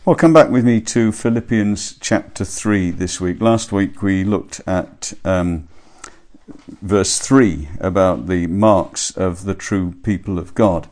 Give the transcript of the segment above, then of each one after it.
Well, come back with me to Philippians chapter 3 this week. Last week we looked at verse 3 about the marks of the true people of God.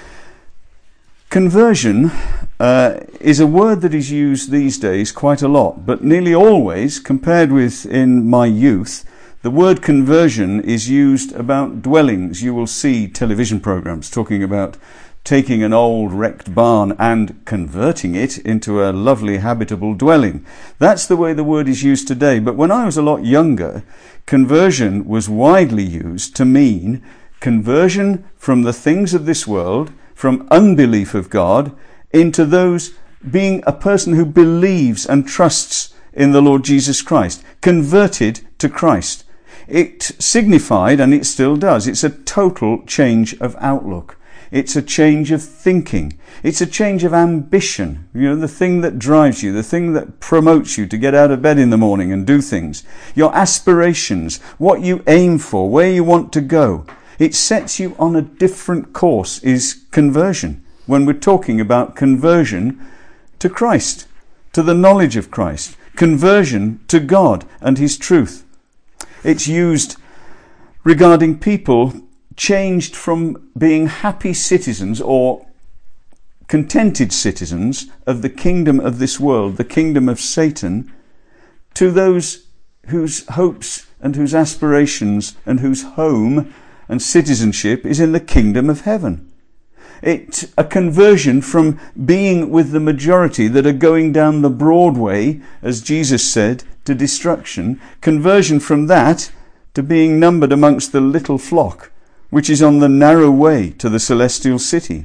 Conversion is a word that is used these days quite a lot, but nearly always, compared with in my youth, the word conversion is used about dwellings. You will see television programs talking about taking an old wrecked barn and converting it into a lovely habitable dwelling. That's the way the word is used today. But when I was a lot younger, conversion was widely used to mean conversion from the things of this world, from unbelief of God, into those being a person who believes and trusts in the Lord Jesus Christ, converted to Christ. It signified, and it still does, it's a total change of outlook. It's a change of thinking. It's a change of ambition. You know, the thing that drives you, the thing that promotes you to get out of bed in the morning and do things. Your aspirations, what you aim for, where you want to go. It sets you on a different course is conversion. When we're talking about conversion to Christ, to the knowledge of Christ, conversion to God and His truth. It's used regarding people changed from being happy citizens or contented citizens of the kingdom of this world, the kingdom of Satan, to those whose hopes and whose aspirations and whose home and citizenship is in the kingdom of heaven. It's a conversion from being with the majority that are going down the broad way, as Jesus said, to destruction. Conversion from that to being numbered amongst the little flock, which is on the narrow way to the celestial city.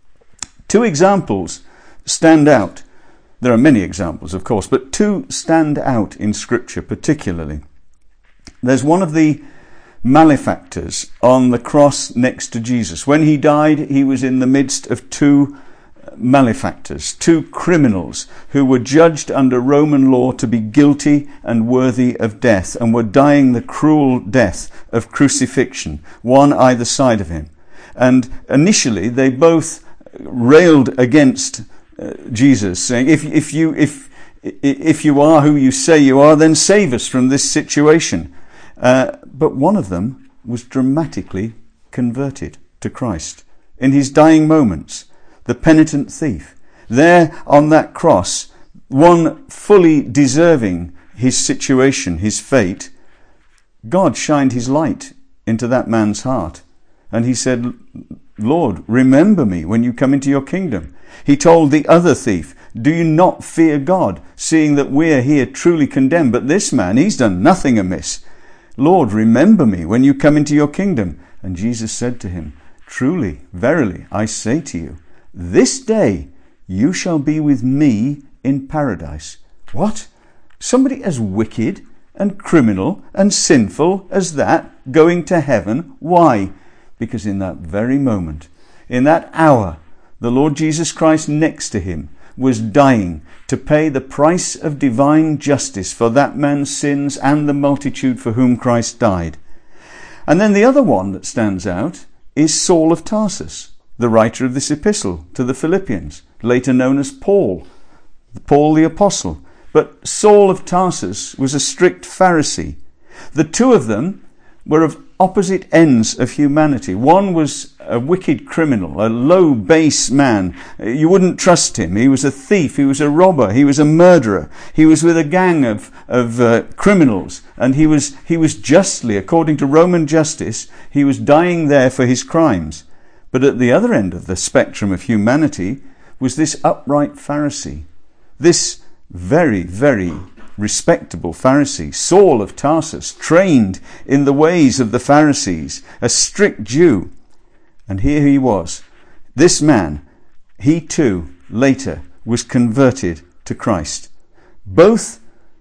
Two examples stand out. There are many examples, of course, but two stand out in Scripture particularly. There's one of the malefactors on the cross next to Jesus. When he died, he was in the midst of two malefactors, two criminals who were judged under Roman law to be guilty and worthy of death and were dying the cruel death of crucifixion, one either side of him. And initially they both railed against Jesus, saying, if you are who you say you are, then save us from this situation. But one of them was dramatically converted to Christ in his dying moments. The penitent thief, there on that cross, one fully deserving his situation, his fate, God shined his light into that man's heart. And he said, Lord, remember me when you come into your kingdom. He told the other thief, do you not fear God, seeing that we're here truly condemned? But this man, he's done nothing amiss. Lord, remember me when you come into your kingdom. And Jesus said to him, truly, verily, I say to you, this day you shall be with me in paradise. What? Somebody as wicked and criminal and sinful as that going to heaven? Why? Because in that very moment, in that hour, the Lord Jesus Christ next to him was dying to pay the price of divine justice for that man's sins and the multitude for whom Christ died. And then the other one that stands out is Saul of Tarsus, the writer of this epistle to the Philippians, later known as Paul the Apostle. But Saul of Tarsus was a strict Pharisee. The two of them were of opposite ends of humanity. One was a wicked criminal, a low, base man. You wouldn't trust him. He was a thief. He was a robber. He was a murderer. He was with a gang of criminals. And he was justly, according to Roman justice, he was dying there for his crimes. But at the other end of the spectrum of humanity was this upright Pharisee, this very, very respectable Pharisee, Saul of Tarsus, trained in the ways of the Pharisees, a strict Jew. And here he was. This man, he too, later was converted to Christ. Both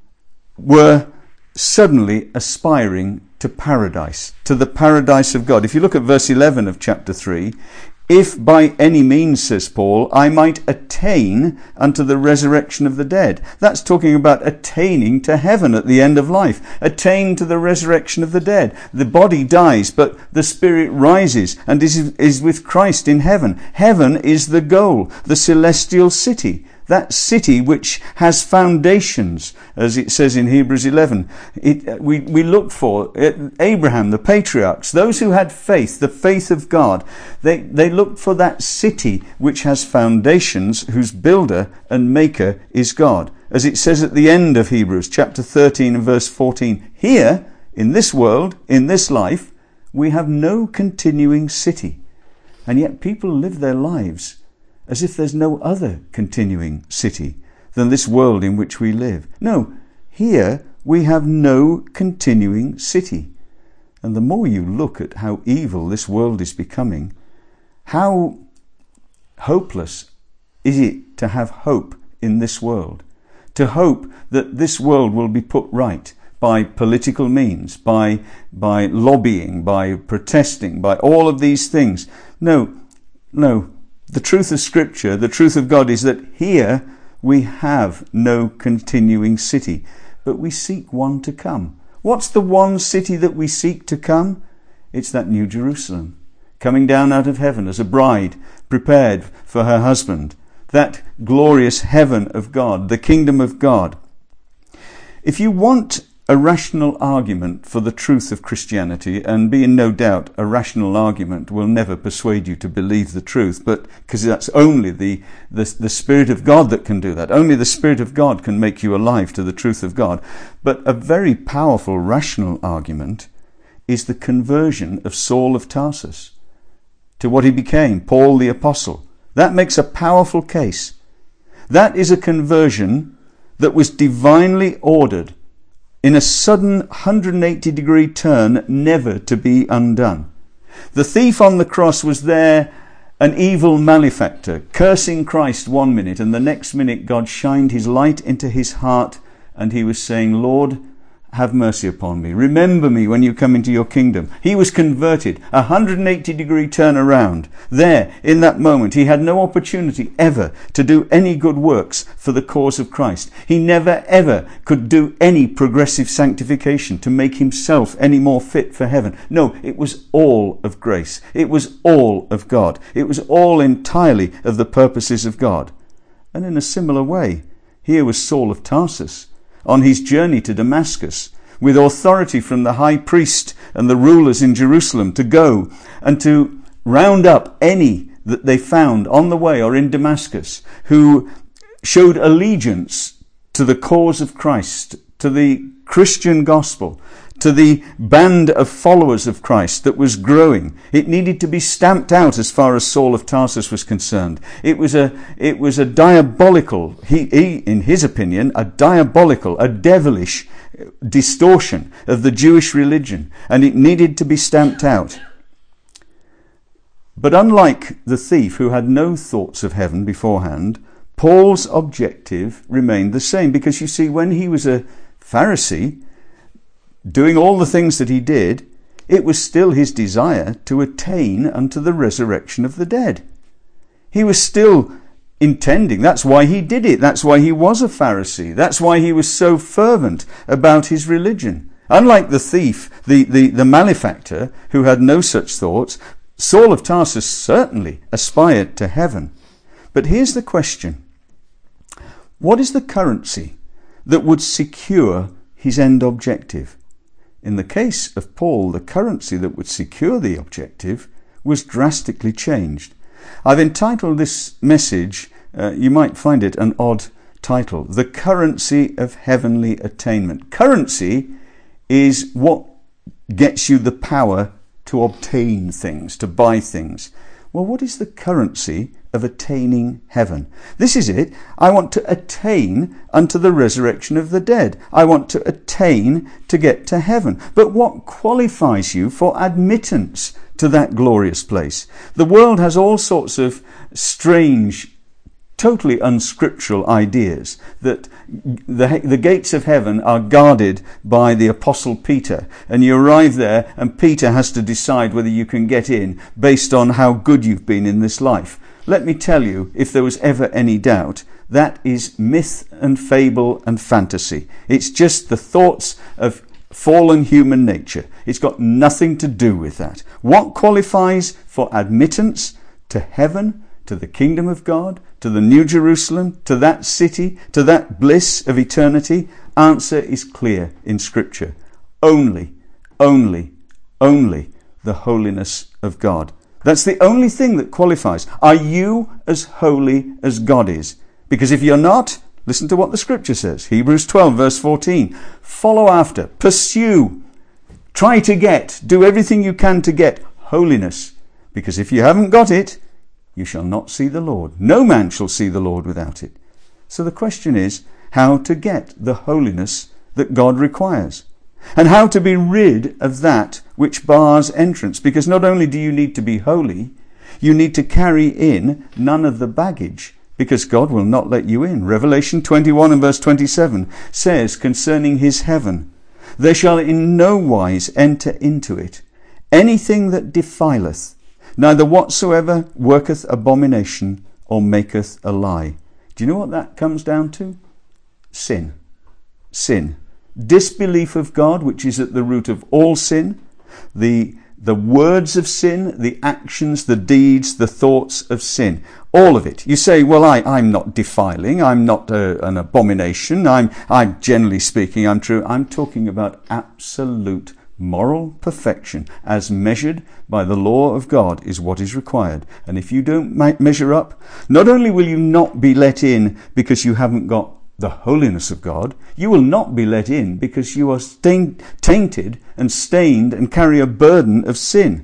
were suddenly aspiring to paradise, to the paradise of God. If you look at verse 11 of chapter 3, if by any means, says Paul, I might attain unto the resurrection of the dead. That's talking about attaining to heaven at the end of life. Attain to the resurrection of the dead. The body dies, but the spirit rises and is with Christ in heaven. Heaven is the goal, the celestial city. that city which has foundations, as it says in Hebrews 11. We look for Abraham, the patriarchs, those who had faith, the faith of God. They looked for that city which has foundations, whose builder and maker is God. As it says at the end of Hebrews chapter 13 and verse 14, here, in this world, in this life, we have no continuing city. And yet people live their lives as if there's no other continuing city than this world in which we live. No, here we have no continuing city. And the more you look at how evil this world is becoming, how hopeless is it to have hope in this world? To hope that this world will be put right by political means, by lobbying, by protesting, by all of these things. No. The truth of Scripture, the truth of God is that here we have no continuing city, but we seek one to come. What's the one city that we seek to come? It's that New Jerusalem, coming down out of heaven as a bride prepared for her husband. That glorious heaven of God, the kingdom of God. If you want a rational argument for the truth of Christianity, and be in no doubt a rational argument will never persuade you to believe the truth, but because that's only the Spirit of God that can do that. Only the Spirit of God can make you alive to the truth of God. But a very powerful rational argument is the conversion of Saul of Tarsus to what he became, Paul the Apostle. That makes a powerful case. That is a conversion that was divinely ordered in a sudden 180-degree turn, never to be undone. The thief on the cross was there, an evil malefactor, cursing Christ one minute, and the next minute God shined his light into his heart, and he was saying, Lord, have mercy upon me. Remember me when you come into your kingdom. He was converted, 180-degree turn around. There, in that moment, he had no opportunity ever to do any good works for the cause of Christ. He never ever could do any progressive sanctification to make himself any more fit for heaven. No, it was all of grace. It was all of God. It was all entirely of the purposes of God. And in a similar way, here was Saul of Tarsus, on his journey to Damascus, with authority from the high priest and the rulers in Jerusalem to go and to round up any that they found on the way or in Damascus who showed allegiance to the cause of Christ, to the Christian gospel, to the band of followers of Christ that was growing. It needed to be stamped out as far as Saul of Tarsus was concerned. It was a diabolical, in his opinion, a devilish distortion of the Jewish religion, and it needed to be stamped out. But unlike the thief who had no thoughts of heaven beforehand, Paul's objective remained the same, because you see, when he was a Pharisee, doing all the things that he did, it was still his desire to attain unto the resurrection of the dead. He was still intending. That's why he did it. That's why he was a Pharisee. That's why he was so fervent about his religion. Unlike the thief, the malefactor, who had no such thoughts, Saul of Tarsus certainly aspired to heaven. But here's the question. What is the currency that would secure his end objective? In the case of Paul, the currency that would secure the objective was drastically changed. I've entitled this message, you might find it an odd title, The Currency of Heavenly Attainment. Currency is what gets you the power to obtain things, to buy things. Well, what is the currency of attaining heaven? This is it. I want to attain unto the resurrection of the dead. I want to attain to get to heaven. But what qualifies you for admittance to that glorious place? The world has all sorts of strange, totally unscriptural ideas that the gates of heaven are guarded by the Apostle Peter, and you arrive there and Peter has to decide whether you can get in based on how good you've been in this life. Let me tell you, if there was ever any doubt, that is myth and fable and fantasy. It's just the thoughts of fallen human nature. It's got nothing to do with that. What qualifies for admittance to heaven, to the kingdom of God, to the New Jerusalem, to that city, to that bliss of eternity? Answer is clear in Scripture. Only the holiness of God. That's the only thing that qualifies. Are you as holy as God is? Because if you're not, listen to what the Scripture says. Hebrews 12 verse 14. Follow after, pursue, try to get, do everything you can to get holiness. Because if you haven't got it, you shall not see the Lord. No man shall see the Lord without it. So the question is how to get the holiness that God requires. And how to be rid of that which bars entrance. Because not only do you need to be holy, you need to carry in none of the baggage, because God will not let you in. Revelation 21 and verse 27 says concerning his heaven, "There shall in no wise enter into it anything that defileth, neither whatsoever worketh abomination or maketh a lie." Do you know what that comes down to? Sin. Sin. Disbelief of God, which is at the root of all sin, the words of sin, the actions, the deeds, the thoughts of sin, all of it. You say, well, I'm not defiling, I'm not an abomination, I'm generally speaking, I'm true. I'm talking about absolute moral perfection as measured by the law of God is what is required. And if you don't measure up, not only will you not be let in because you haven't got the holiness of God, you will not be let in because you are tainted and stained and carry a burden of sin.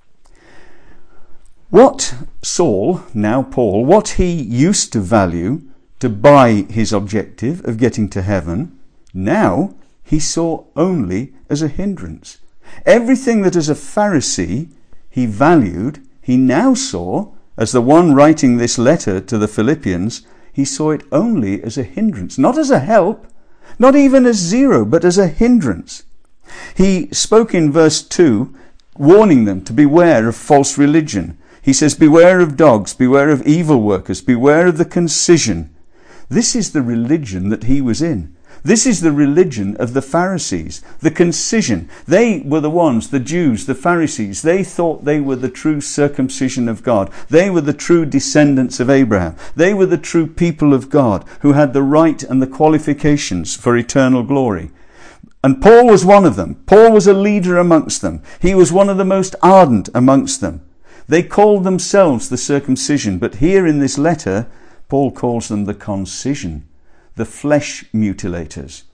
What Saul, now Paul, what he used to value to buy his objective of getting to heaven, now he saw only as a hindrance. Everything that as a Pharisee he valued, he now saw, as the one writing this letter to the Philippians, he saw it only as a hindrance, not as a help, not even as zero, but as a hindrance. He spoke in verse 2, warning them to beware of false religion. He says, beware of dogs, beware of evil workers, beware of the concision. This is the religion that he was in. This is the religion of the Pharisees, the concision. They were the ones, the Jews, the Pharisees. They thought they were the true circumcision of God. They were the true descendants of Abraham. They were the true people of God who had the right and the qualifications for eternal glory. And Paul was one of them. Paul was a leader amongst them. He was one of the most ardent amongst them. They called themselves the circumcision, but here in this letter, Paul calls them the concision. The flesh mutilators,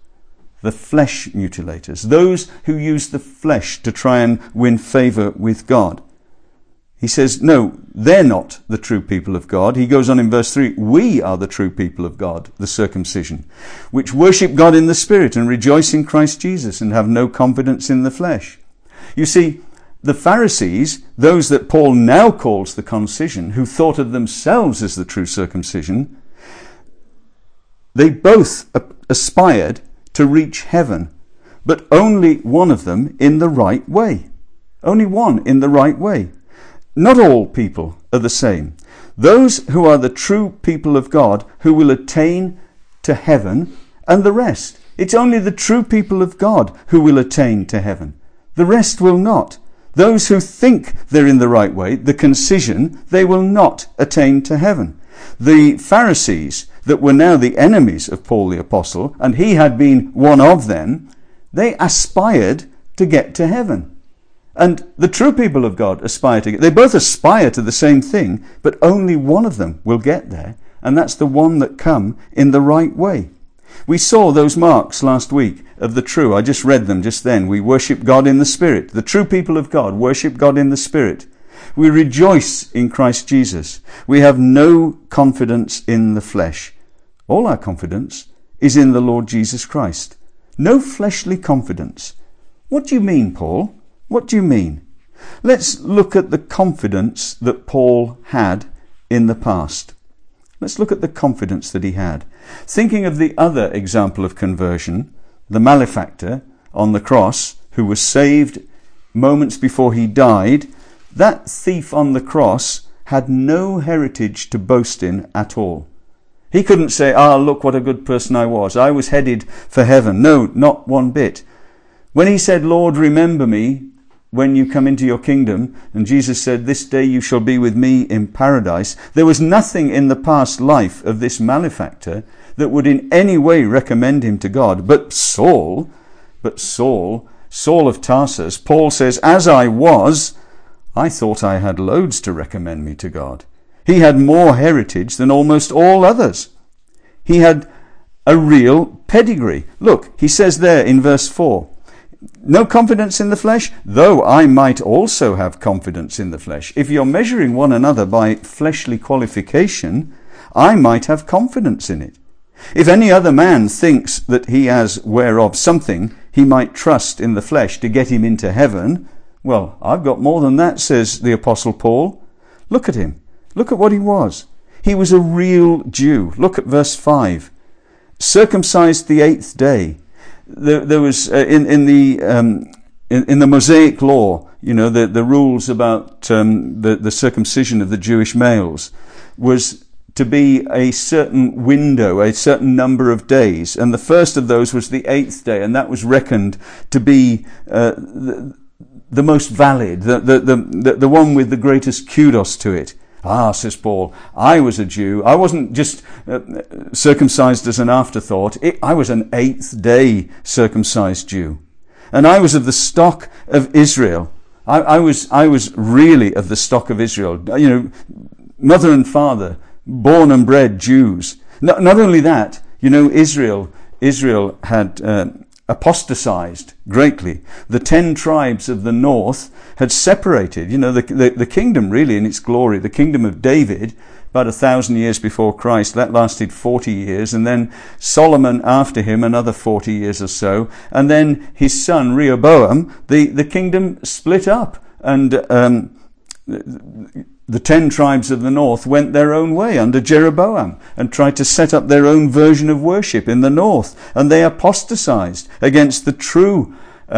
those who use the flesh to try and win favor with God. He says, no, they're not the true people of God. He goes on in verse 3, we are the true people of God, the circumcision, which worship God in the Spirit and rejoice in Christ Jesus and have no confidence in the flesh. You see, the Pharisees, those that Paul now calls the concision, who thought of themselves as the true circumcision, they both aspired to reach heaven, but only one of them in the right way. Only one in the right way. Not all people are the same. Those who are the true people of God who will attain to heaven, and the rest. It's only the true people of God who will attain to heaven. The rest will not. Those who think they're in the right way, the concision, they will not attain to heaven. The Pharisees that were now the enemies of Paul the Apostle, and he had been one of them, they aspired to get to heaven. And the true people of God they both aspire to the same thing, but only one of them will get there, and that's the one that come in the right way. We saw those marks last week of the true. I just read them just then. We worship God in the Spirit. The true people of God worship God in the Spirit. We rejoice in Christ Jesus. We have no confidence in the flesh. All our confidence is in the Lord Jesus Christ. No fleshly confidence. What do you mean, Paul? What do you mean? Let's look at the confidence that Paul had in the past. Let's look at the confidence that he had. Thinking of the other example of conversion, the malefactor on the cross, who was saved moments before he died, that thief on the cross had no heritage to boast in at all. He couldn't say, look what a good person I was. I was headed for heaven. No, not one bit. When he said, Lord, remember me, when you come into your kingdom, and Jesus said, this day you shall be with me in paradise. There was nothing in the past life of this malefactor that would in any way recommend him to God. But Saul of Tarsus, Paul says, as I was, I thought I had loads to recommend me to God. He had more heritage than almost all others. He had a real pedigree. Look, he says there in verse 4, no confidence in the flesh, though I might also have confidence in the flesh. If you're measuring one another by fleshly qualification, I might have confidence in it. If any other man thinks that he has whereof something he might trust in the flesh to get him into heaven, well, I've got more than that, says the Apostle Paul. Look at him. Look at what he was. He was a real Jew. Look at verse 5. Circumcised the 8th day. There was in the Mosaic law, you know, the rules about the circumcision of the Jewish males was to be a certain window, a certain number of days, and the first of those was the 8th day, and that was reckoned to be the most valid, the one with the greatest kudos to it. Ah, says Paul, I was a Jew. I wasn't just circumcised as an afterthought. I was an 8th day circumcised Jew. And I was of the stock of Israel. I was really of the stock of Israel. You know, mother and father, born and bred Jews. Not only that, you know, Israel had apostatized greatly. The 10 tribes of the north had separated. You know, the kingdom really in its glory, the kingdom of David, about 1,000 years before Christ, that lasted 40 years, and then Solomon after him another 40 years or so, and then his son Rehoboam, the kingdom split up, and the 10 tribes of the north went their own way under Jeroboam and tried to set up their own version of worship in the north, and they apostatized against the true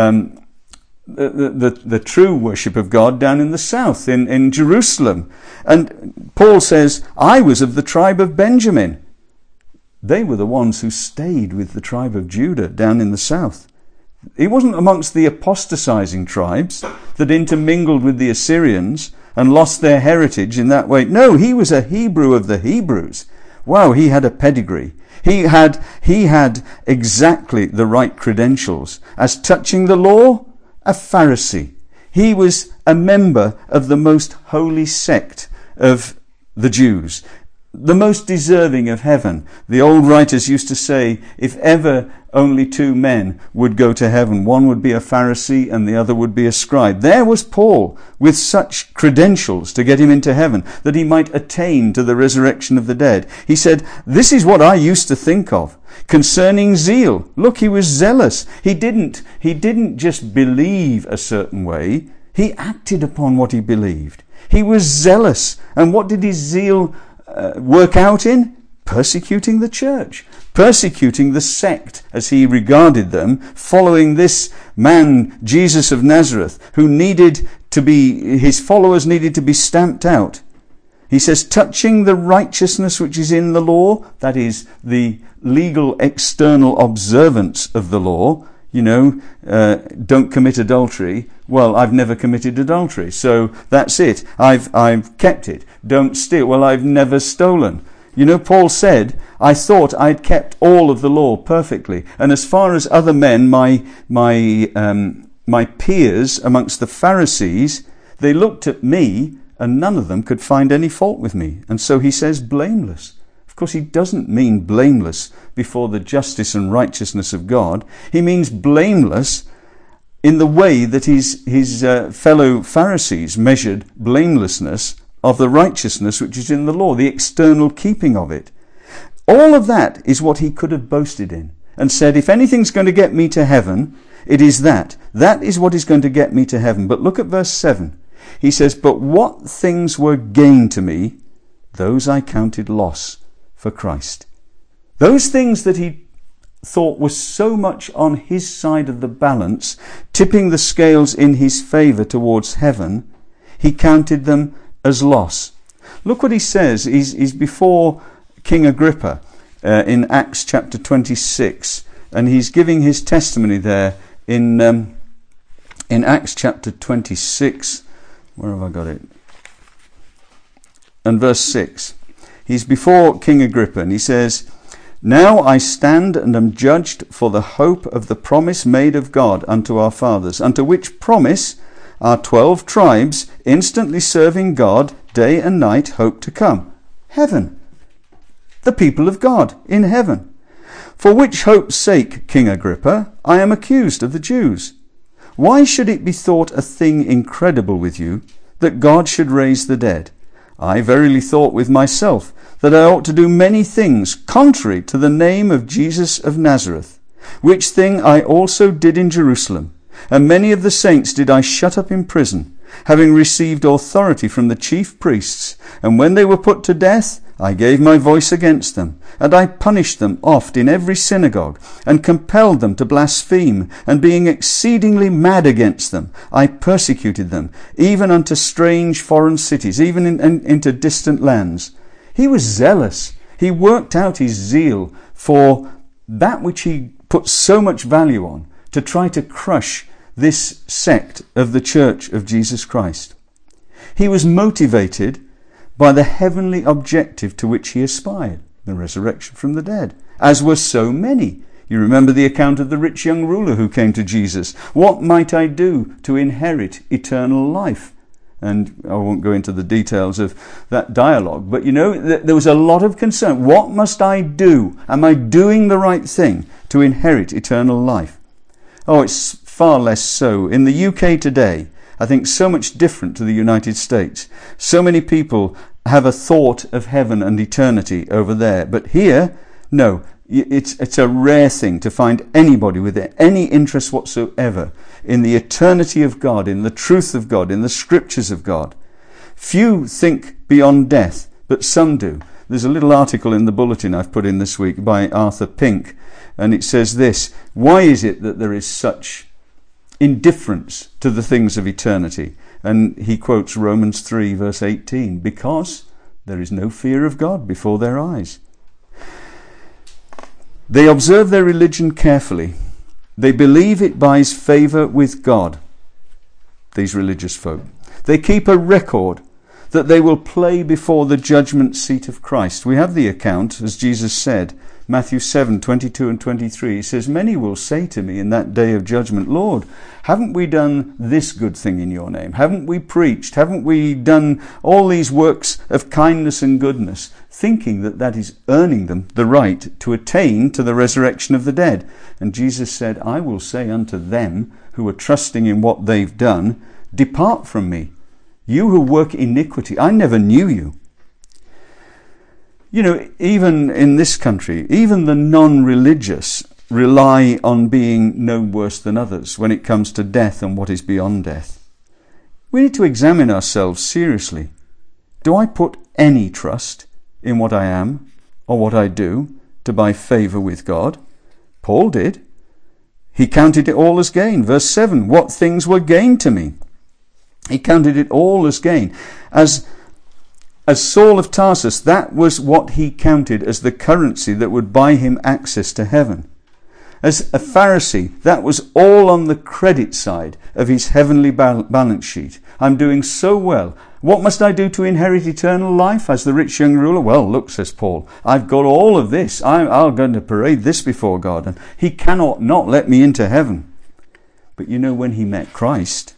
the true worship of God down in the south, in Jerusalem. And Paul says, I was of the tribe of Benjamin. They were the ones who stayed with the tribe of Judah down in the south. He wasn't amongst the apostatizing tribes that intermingled with the Assyrians and lost their heritage in that way. No, he was a Hebrew of the Hebrews. Wow, he had a pedigree. He had exactly the right credentials. As touching the law, a Pharisee. He was a member of the most holy sect of the Jews, the most deserving of heaven. The old writers used to say, if ever only 2 men would go to heaven, one would be a Pharisee and the other would be a scribe. There was Paul with such credentials to get him into heaven, that he might attain to the resurrection of the dead. He said, this is what I used to think of concerning zeal. Look, he was zealous. He didn't just believe a certain way. He acted upon what he believed. He was zealous. And what did his zeal work out in? Persecuting the church, persecuting the sect as he regarded them, following this man, Jesus of Nazareth, who his followers needed to be stamped out. He says, touching the righteousness which is in the law, that is the legal external observance of the law. You know, don't commit adultery. Well, I've never committed adultery, so that's it. I've kept it. Don't steal. Well, I've never stolen. You know, Paul said, I thought I'd kept all of the law perfectly. And as far as other men, my peers amongst the Pharisees, they looked at me and none of them could find any fault with me. And so he says blameless. Of course, he doesn't mean blameless before the justice and righteousness of God. He means blameless in the way that his fellow Pharisees measured blamelessness of the righteousness which is in the law, the external keeping of it. All of that is what he could have boasted in and said, if anything's going to get me to heaven, it is that. That is what is going to get me to heaven. But look at verse 7. He says, but what things were gain to me, those I counted loss for Christ. Those things that he thought were so much on his side of the balance, tipping the scales in his favour towards heaven, he counted them as loss. Look what he says. He's before King Agrippa in Acts chapter 26, and he's giving his testimony there in in Acts chapter 26, where have I got it? And verse 6. He's before King Agrippa, and he says, "Now I stand and am judged for the hope of the promise made of God unto our fathers, unto which promise our 12 tribes, instantly serving God day and night, hope to come." Heaven. The people of God in heaven. "For which hope's sake, King Agrippa, I am accused of the Jews. Why should it be thought a thing incredible with you, that God should raise the dead? I verily thought with myself that I ought to do many things contrary to the name of Jesus of Nazareth, which thing I also did in Jerusalem. And many of the saints did I shut up in prison, having received authority from the chief priests. And when they were put to death, I gave my voice against them, and I punished them oft in every synagogue, and compelled them to blaspheme, and being exceedingly mad against them, I persecuted them, even unto strange foreign cities, even into distant lands." He was zealous. He worked out his zeal for that which he put so much value on, to try to crush this sect of the Church of Jesus Christ. He was motivated by the heavenly objective to which he aspired, the resurrection from the dead, as were so many. You remember the account of the rich young ruler who came to Jesus. "What might I do to inherit eternal life?" And I won't go into the details of that dialogue, but you know, there was a lot of concern. What must I do? Am I doing the right thing to inherit eternal life? Oh, it's far less so. In the UK today, I think so much different to the United States. So many people have a thought of heaven and eternity over there. But here, no, it's a rare thing to find anybody with any interest whatsoever in the eternity of God, in the truth of God, in the scriptures of God. Few think beyond death, but some do. There's a little article in the bulletin I've put in this week by Arthur Pink, and it says this: "Why is it that there is such indifference to the things of eternity?" And he quotes Romans 3 verse 18, "Because there is no fear of God before their eyes." They observe their religion carefully. They believe it buys favour with God, these religious folk. They keep a record that they will play before the judgment seat of Christ. We have the account, as Jesus said, Matthew 7:22 and 23. He says, "Many will say to me in that day of judgment, Lord, haven't we done this good thing in your name? Haven't we preached? Haven't we done all these works of kindness and goodness?" Thinking that that is earning them the right to attain to the resurrection of the dead. And Jesus said, "I will say unto them who are trusting in what they've done, depart from me, you who work iniquity. I never knew you." You know, even in this country, even the non-religious rely on being no worse than others when it comes to death and what is beyond death. We need to examine ourselves seriously. Do I put any trust in what I am or what I do to buy favour with God? Paul did. He counted it all as gain. Verse 7, "What things were gain to me?" He counted it all as gain. As Saul of Tarsus, that was what he counted as the currency that would buy him access to heaven. As a Pharisee, that was all on the credit side of his heavenly balance sheet. I'm doing so well. What must I do to inherit eternal life? As the rich young ruler, well, look, says Paul, I've got all of this. I'm going to parade this before God, and he cannot not let me into heaven. But you know, when he met Christ,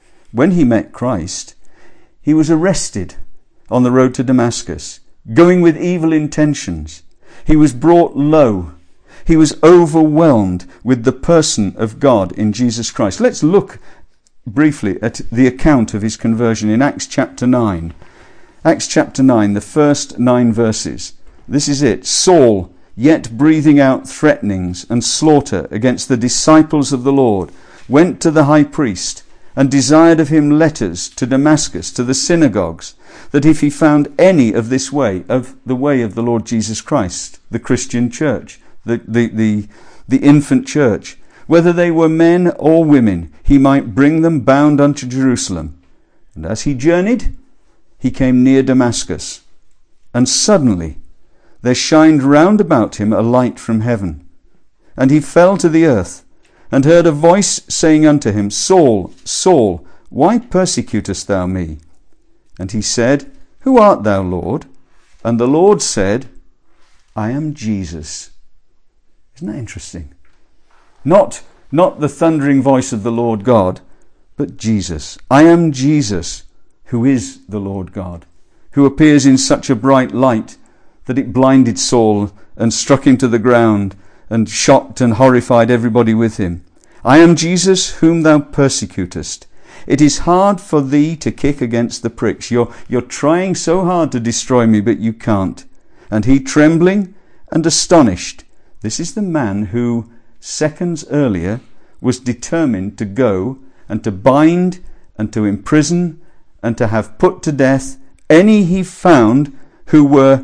he was arrested on the road to Damascus, going with evil intentions. He was brought low. He was overwhelmed with the person of God in Jesus Christ. Let's look briefly at the account of his conversion in Acts chapter 9. Acts chapter 9, the first 9 verses. This is it. "Saul, yet breathing out threatenings and slaughter against the disciples of the Lord, went to the high priest and desired of him letters to Damascus, to the synagogues, that if he found any of this way, of the way of the Lord Jesus Christ, the Christian church, the infant church, whether they were men or women, he might bring them bound unto Jerusalem. And as he journeyed, he came near Damascus. And suddenly there shined round about him a light from heaven. And he fell to the earth, and heard a voice saying unto him, Saul, Saul, why persecutest thou me? And he said, Who art thou, Lord? And the Lord said, I am Jesus. Isn't that interesting? Not the thundering voice of the Lord God, but Jesus. I am Jesus, who is the Lord God, who appears in such a bright light that it blinded Saul and struck him to the ground and shocked and horrified everybody with him. I am Jesus whom thou persecutest. It is hard for thee to kick against the pricks. You're trying so hard to destroy me, but you can't. And he, trembling and astonished, this is the man who seconds earlier was determined to go and to bind and to imprison and to have put to death any he found who were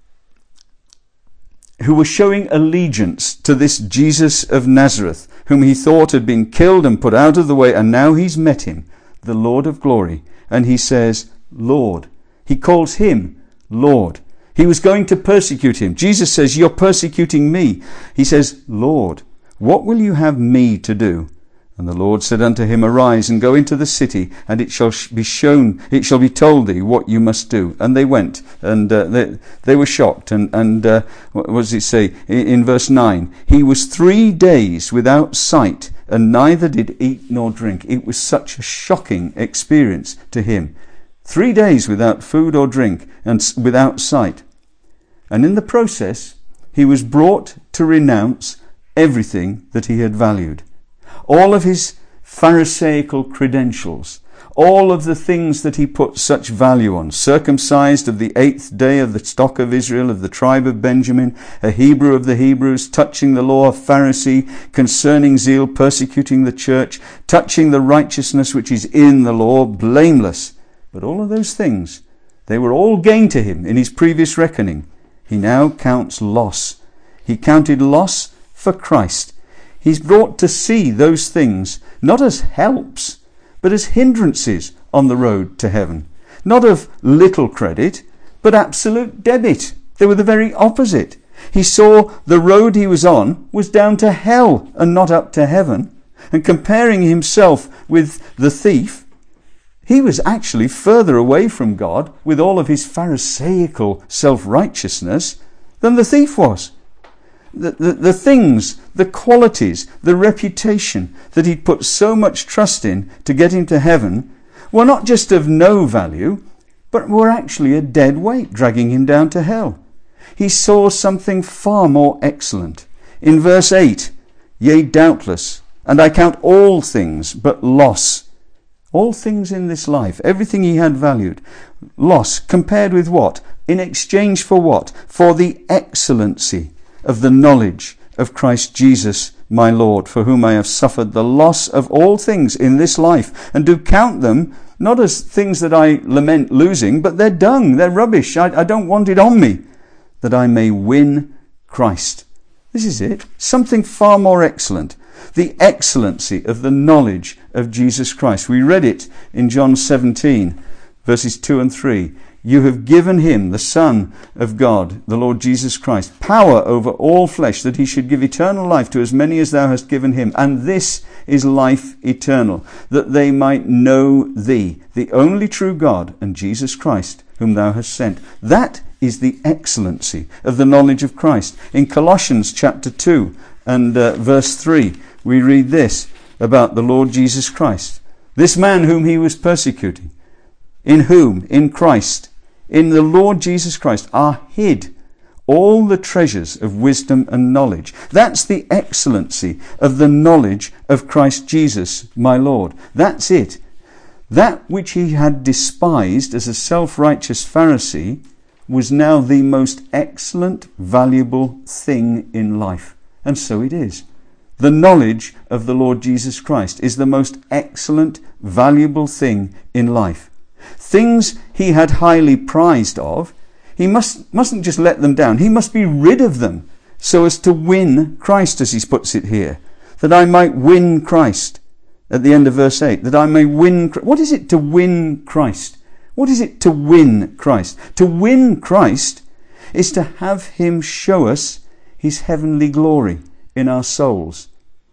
showing allegiance to this Jesus of Nazareth, whom he thought had been killed and put out of the way, and now he's met him, the Lord of glory, and he says, Lord. He calls him Lord. He was going to persecute him. Jesus says, You're persecuting me. He says, Lord, what will you have me to do? And the Lord said unto him, Arise and go into the city, and it shall be told thee what you must do. And they went, and they were shocked. And what does it say in verse 9? He was 3 days without sight, and neither did eat nor drink. It was such a shocking experience to him. 3 days without food or drink, and without sight. And in the process, he was brought to renounce everything that he had valued. All of his Pharisaical credentials, all of the things that he put such value on, circumcised of the 8th day of the stock of Israel, of the tribe of Benjamin, a Hebrew of the Hebrews, touching the law, a Pharisee, concerning zeal, persecuting the church, touching the righteousness which is in the law, blameless. But all of those things, they were all gain to him in his previous reckoning. He now counts loss. He counted loss for Christ. He's brought to see those things not as helps, but as hindrances on the road to heaven. Not of little credit, but absolute debit. They were the very opposite. He saw the road he was on was down to hell and not up to heaven. And comparing himself with the thief, he was actually further away from God with all of his Pharisaical self-righteousness than the thief was. The things, the qualities, the reputation that he'd put so much trust in to get him to heaven were not just of no value, but were actually a dead weight dragging him down to hell. He saw something far more excellent. In verse 8, Yea, doubtless, and I count all things but loss. All things in this life, everything he had valued, loss, compared with what? In exchange for what? For the excellency of the knowledge of Christ Jesus my Lord, for whom I have suffered the loss of all things in this life, and do count them not as things that I lament losing, but they're dung, they're rubbish, I don't want it on me, that I may win Christ. This is it, something far more excellent, the excellency of the knowledge of Jesus Christ. We read it in John 17, verses 2 and 3. You have given him, the Son of God, the Lord Jesus Christ, power over all flesh, that he should give eternal life to as many as thou hast given him. And this is life eternal, that they might know thee, the only true God, and Jesus Christ, whom thou hast sent. That is the excellency of the knowledge of Christ. In Colossians chapter 2 and verse 3, we read this about the Lord Jesus Christ. This man whom he was persecuting, in whom, in Christ, in the Lord Jesus Christ, are hid all the treasures of wisdom and knowledge. That's the excellency of the knowledge of Christ Jesus, my Lord. That's it. That which he had despised as a self-righteous Pharisee was now the most excellent, valuable thing in life. And so it is. The knowledge of the Lord Jesus Christ is the most excellent, valuable thing in life. Things he had highly prized of, he mustn't just let them down. He must be rid of them so as to win Christ, as he puts it here. That I might win Christ. At the end of verse 8, that I may win. What is it to win Christ? What is it to win Christ? To win Christ is to have him show us his heavenly glory in our souls.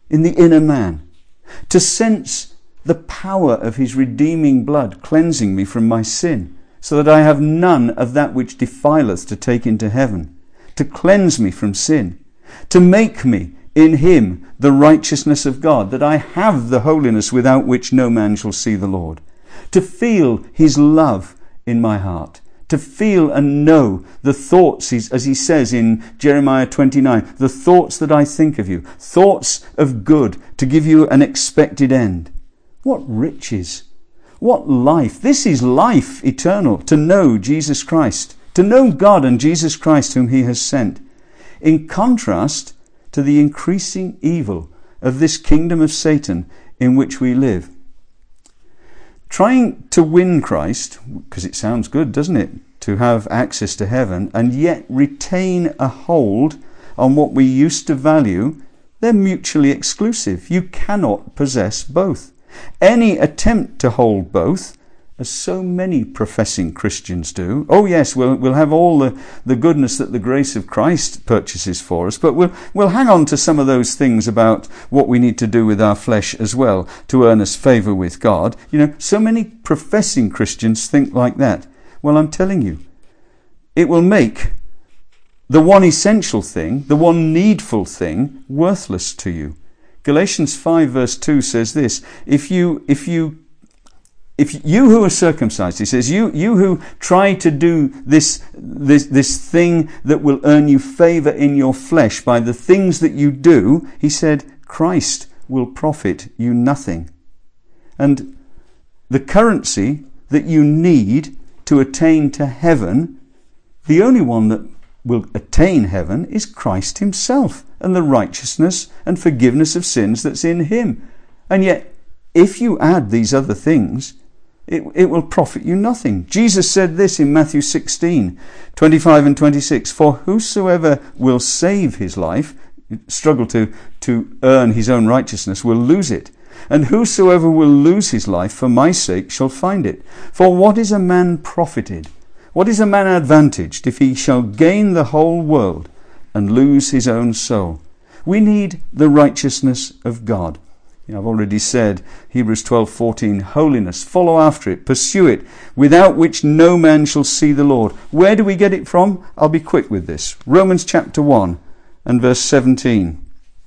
in the inner man, to sense the power of his redeeming blood cleansing me from my sin, so that I have none of that which defileth to take into heaven, to cleanse me from sin, to make me in him the righteousness of God, that I have the holiness without which no man shall see the Lord, to feel his love in my heart, to feel and know the thoughts, as he says in Jeremiah 29, the thoughts that I think of you, thoughts of good, to give you an expected end. What riches! What life! This is life eternal, to know Jesus Christ, to know God and Jesus Christ whom he has sent. In contrast to the increasing evil of this kingdom of Satan in which we live. Trying to win Christ, because it sounds good, doesn't it, to have access to heaven, and yet retain a hold on what we used to value, they're mutually exclusive. You cannot possess both. Any attempt to hold both, as so many professing Christians do, oh yes, we'll have all the goodness that the grace of Christ purchases for us, but we'll hang on to some of those things about what we need to do with our flesh as well to earn us favour with God. You know, so many professing Christians think like that. Well, I'm telling you, it will make the one essential thing, the one needful thing, worthless to you. Galatians 5 verse 2 says this, if you who are circumcised, he says, you who try to do this thing that will earn you favour in your flesh by the things that you do, he said, Christ will profit you nothing. And the currency that you need to attain to heaven, the only one that will attain heaven is Christ himself and the righteousness and forgiveness of sins that's in him. And yet, if you add these other things, it will profit you nothing. Jesus said this in Matthew 16, 25 and 26, for whosoever will save his life, struggle to earn his own righteousness, will lose it. And whosoever will lose his life for my sake shall find it. For what is a man profited? What is a man advantaged if he shall gain the whole world and lose his own soul? We need the righteousness of God. I've already said, Hebrews 12:14, holiness, follow after it, pursue it, without which no man shall see the Lord. Where do we get it from? I'll be quick with this. Romans chapter 1 and verse 17.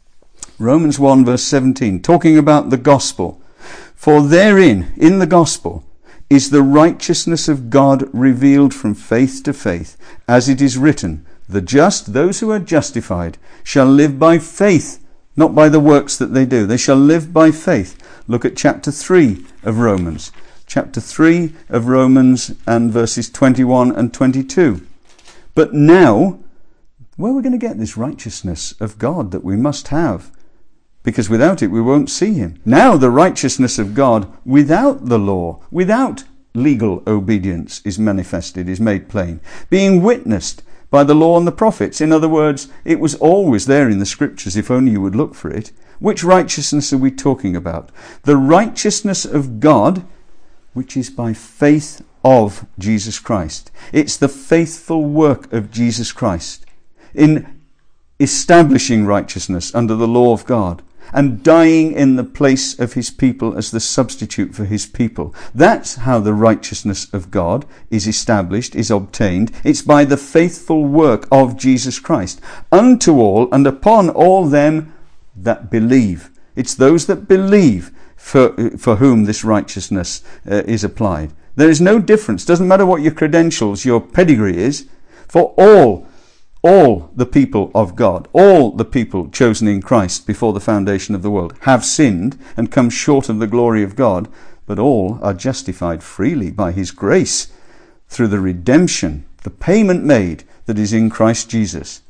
Romans 1 verse 17, talking about the gospel. For therein, in the gospel, is the righteousness of God revealed from faith to faith, as it is written, the just, those who are justified, shall live by faith, not by the works that they do. They shall live by faith. Look at chapter 3 of Romans. Chapter 3 of Romans and verses 21 and 22. But now, where are we going to get this righteousness of God that we must have? Because without it we won't see him. Now the righteousness of God without the law, without legal obedience is manifested, is made plain, being witnessed by the law and the prophets. In other words, it was always there in the scriptures if only you would look for it. Which righteousness are we talking about? The righteousness of God, which is by faith of Jesus Christ. It's the faithful work of Jesus Christ in establishing righteousness under the law of God and dying in the place of his people as the substitute for his people. That's how the righteousness of God is established, is obtained. It's by the faithful work of Jesus Christ, unto all and upon all them that believe. It's those that believe for whom this righteousness is applied. There is no difference. Doesn't matter what your credentials, your pedigree is. For all the people of God, all the people chosen in Christ before the foundation of the world, have sinned and come short of the glory of God, but all are justified freely by his grace through the redemption, the payment made that is in Christ Jesus.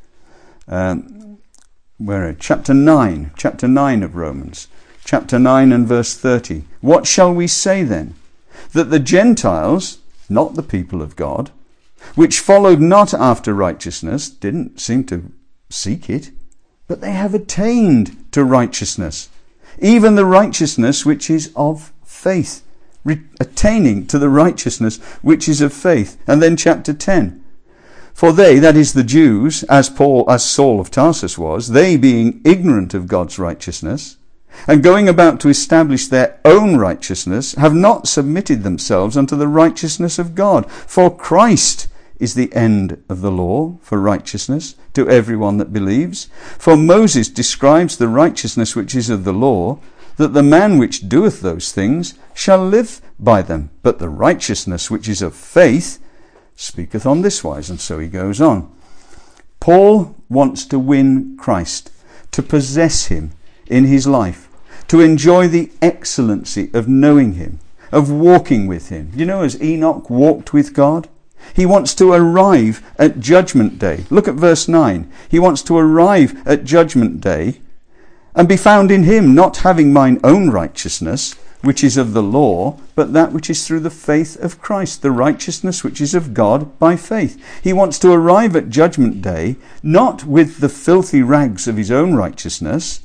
Chapter 9 of Romans, chapter 9 and verse 30. What shall we say then? That the Gentiles, not the people of God, which followed not after righteousness, didn't seem to seek it, but they have attained to righteousness, even the righteousness which is of faith, attaining to the righteousness which is of faith. And then chapter 10. For they, that is the Jews, as Saul of Tarsus was, they being ignorant of God's righteousness, and going about to establish their own righteousness, have not submitted themselves unto the righteousness of God. For Christ is the end of the law for righteousness to everyone that believes. For Moses describes the righteousness which is of the law, that the man which doeth those things shall live by them. But the righteousness which is of faith speaketh on this wise. And so he goes on. Paul wants to win Christ, to possess him in his life, to enjoy the excellency of knowing him, of walking with him. You know, as Enoch walked with God, he wants to arrive at Judgment Day. Look at verse 9. He wants to arrive at Judgment Day and be found in him, not having mine own righteousness, which is of the law, but that which is through the faith of Christ, the righteousness which is of God by faith. He wants to arrive at Judgment Day, not with the filthy rags of his own righteousnesses,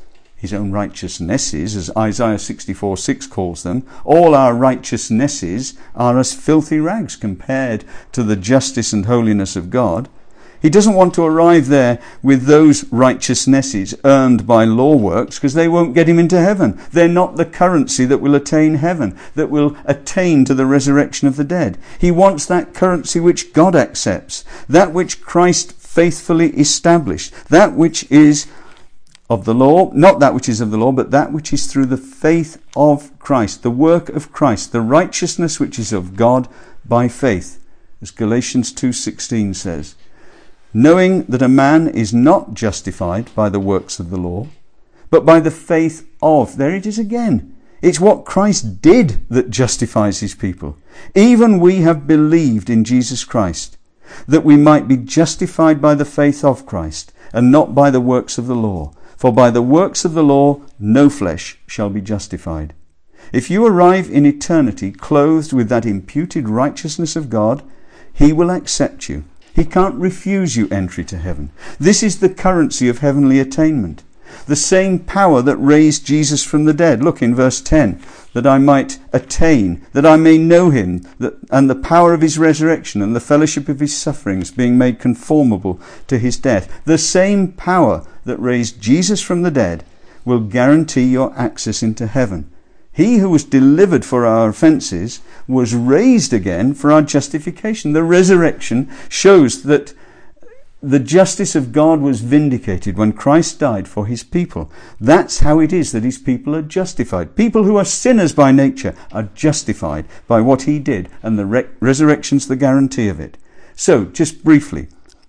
as Isaiah 64:6 calls them. All our righteousnesses are as filthy rags compared to the justice and holiness of God. He doesn't want to arrive there with those righteousnesses earned by law works, because they won't get him into heaven. They're not the currency that will attain heaven, that will attain to the resurrection of the dead. He wants that currency which God accepts, that which Christ faithfully established, that which is of the law, not that which is of the law, but that which is through the faith of Christ, the work of Christ, the righteousness which is of God by faith, as Galatians 2:16 says. Knowing that a man is not justified by the works of the law, but by the faith of. There it is again. It's what Christ did that justifies his people. Even we have believed in Jesus Christ, that we might be justified by the faith of Christ, and not by the works of the law. For by the works of the law no flesh shall be justified. If you arrive in eternity clothed with that imputed righteousness of God, he will accept you. He can't refuse you entry to heaven. This is the currency of heavenly attainment. The same power that raised Jesus from the dead. Look in verse 10. That I might attain, that I may know him, and the power of his resurrection and the fellowship of his sufferings, being made conformable to his death. The same power that raised Jesus from the dead will guarantee your access into heaven. He who was delivered for our offences was raised again for our justification. The resurrection shows that the justice of God was vindicated when Christ died for his people. That's how it is that his people are justified. People who are sinners by nature are justified by what he did, and the resurrection's the guarantee of it. So, just briefly,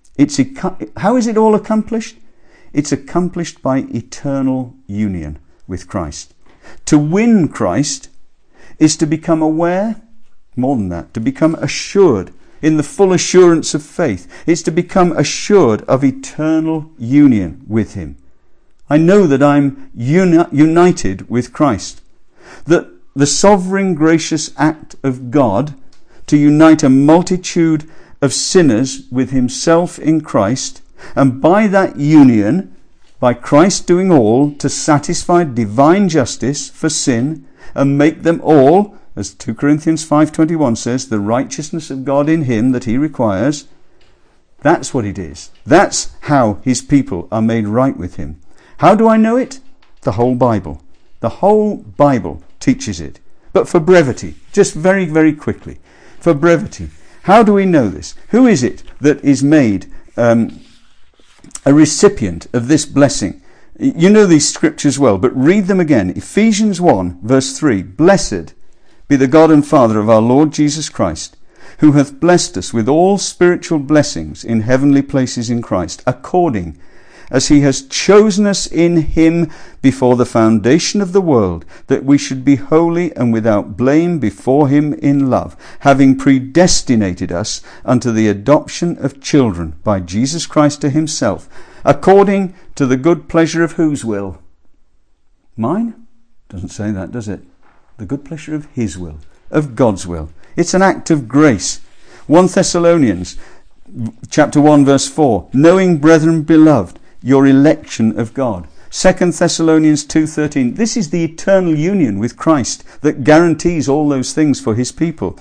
how is it all accomplished? It's accomplished by eternal union with Christ. To win Christ is to become aware, more than that, to become assured in the full assurance of faith. It's to become assured of eternal union with him. I know that I'm united with Christ. That the sovereign gracious act of God to unite a multitude of sinners with himself in Christ, and by that union, by Christ doing all to satisfy divine justice for sin and make them all, as 2 Corinthians 5:21 says, the righteousness of God in him that he requires. That's what it is. That's how his people are made right with him. How do I know it? The whole Bible. The whole Bible teaches it. But for brevity, just very, very quickly, for brevity, how do we know this? Who is it that is made a recipient of this blessing? You know these scriptures well, but read them again. Ephesians 1 verse 3. Blessed be the God and Father of our Lord Jesus Christ, who hath blessed us with all spiritual blessings in heavenly places in Christ, according as he has chosen us in him before the foundation of the world, that we should be holy and without blame before him in love, having predestinated us unto the adoption of children by Jesus Christ to himself, according to the good pleasure of whose will? Mine? Doesn't say that, does it? The good pleasure of his will, of God's will. It's an act of grace. 1 Thessalonians chapter 1 verse 4, knowing, brethren beloved, your election of God. 2 Thessalonians 2:13. This is the eternal union with Christ that guarantees all those things for his people.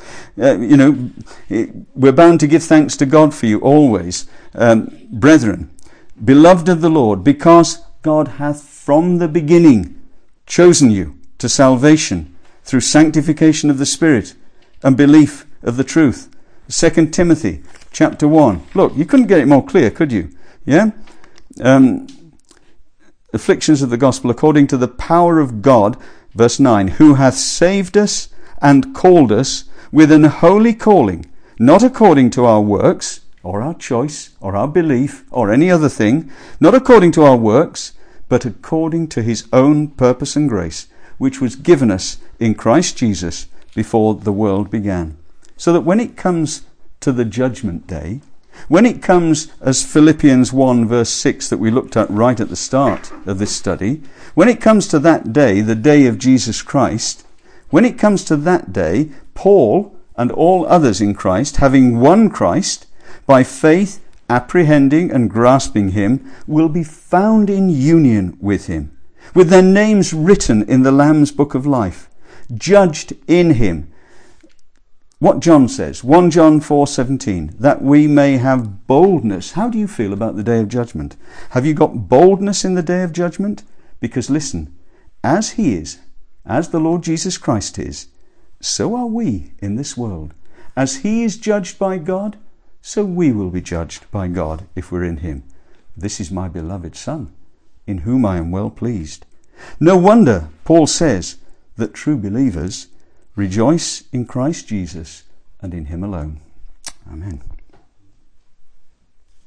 We're bound to give thanks to God for you always, brethren, beloved of the Lord, because God hath from the beginning chosen you to salvation through sanctification of the Spirit and belief of the truth. 2 Timothy chapter 1. Look, you couldn't get it more clear, could you? Yeah? Afflictions of the gospel according to the power of God, verse 9, who hath saved us and called us with an holy calling, not according to our works, or our choice, or our belief, or any other thing, not according to our works, but according to his own purpose and grace, which was given us in Christ Jesus before the world began. So that when it comes to the judgment day, when it comes, as Philippians 1 verse 6 that we looked at right at the start of this study, when it comes to that day, the day of Jesus Christ, when it comes to that day, Paul and all others in Christ, having won Christ, by faith apprehending and grasping him, will be found in union with him, with their names written in the Lamb's book of life, judged in him. What John says, 1 John 4:17, that we may have boldness. How do you feel about the day of judgment? Have you got boldness in the day of judgment? Because listen, as he is, as the Lord Jesus Christ is, so are we in this world. As he is judged by God, so we will be judged by God if we're in him. This is my beloved Son, in whom I am well pleased. No wonder Paul says that true believers rejoice in Christ Jesus and in him alone. Amen.